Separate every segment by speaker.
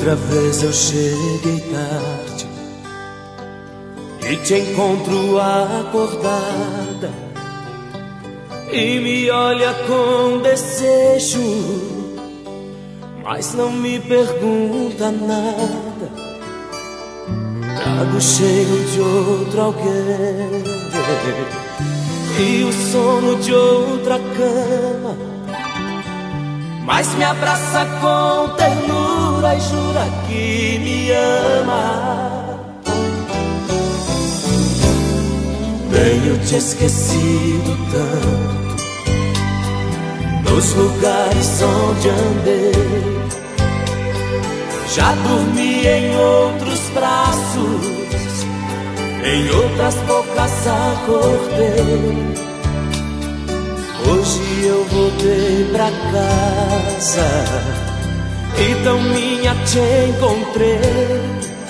Speaker 1: Outra vez eu cheguei tarde e te encontro acordada e me olha com desejo, mas não me pergunta nada. Trago cheiro de outro alguém e o sono de outra cama, mas me abraça com ternura e jura que me ama. Tenho te esquecido tanto nos lugares onde andei, já dormi em outros braços, em outras bocas acordei. Hoje eu voltei pra casa e tão minha te encontrei.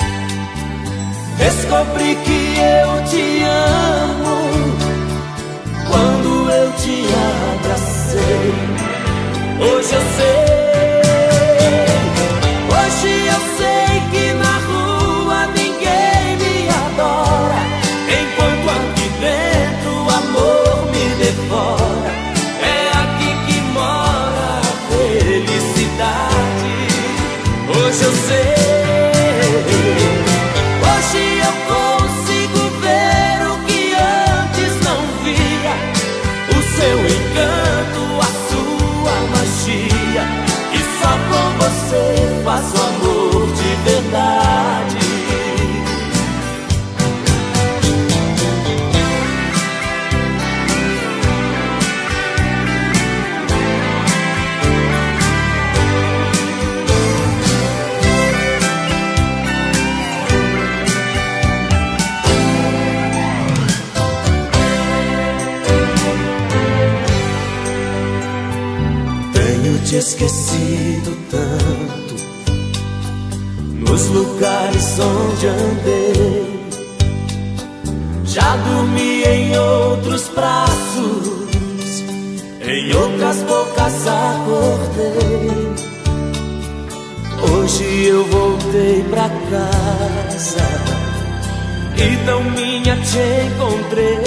Speaker 1: Descobri que eu te amo quando eu te abracei. Hoje eu sei, hoje eu sei que na rua ninguém me adora, enquanto aqui dentro o amor me devora. É aqui que mora a felicidade. Hoje eu sei, hoje eu consigo ver o que antes não via, o seu encanto, a sua magia, e só com você faço amor de verdade. Te esquecido tanto nos lugares onde andei, já dormi em outros braços, em outras bocas acordei. Hoje eu voltei pra casa e tão minha te encontrei.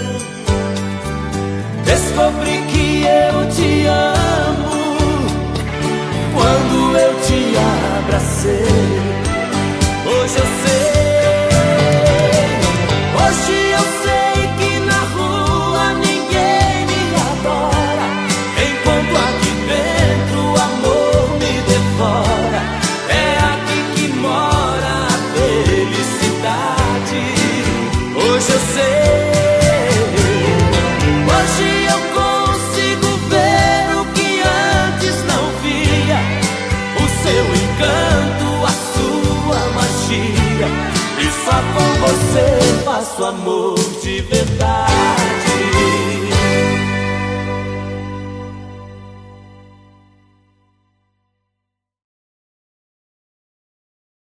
Speaker 1: Descobri que eu te amo quando eu te abracei. Hoje eu sei, hoje eu sei que na rua ninguém me adora, enquanto aqui dentro o amor me devora. É aqui que mora a felicidade. Hoje eu sei, hoje eu consigo ver o que antes não via, o seu encanto, a sua magia, e só com você faço amor de verdade.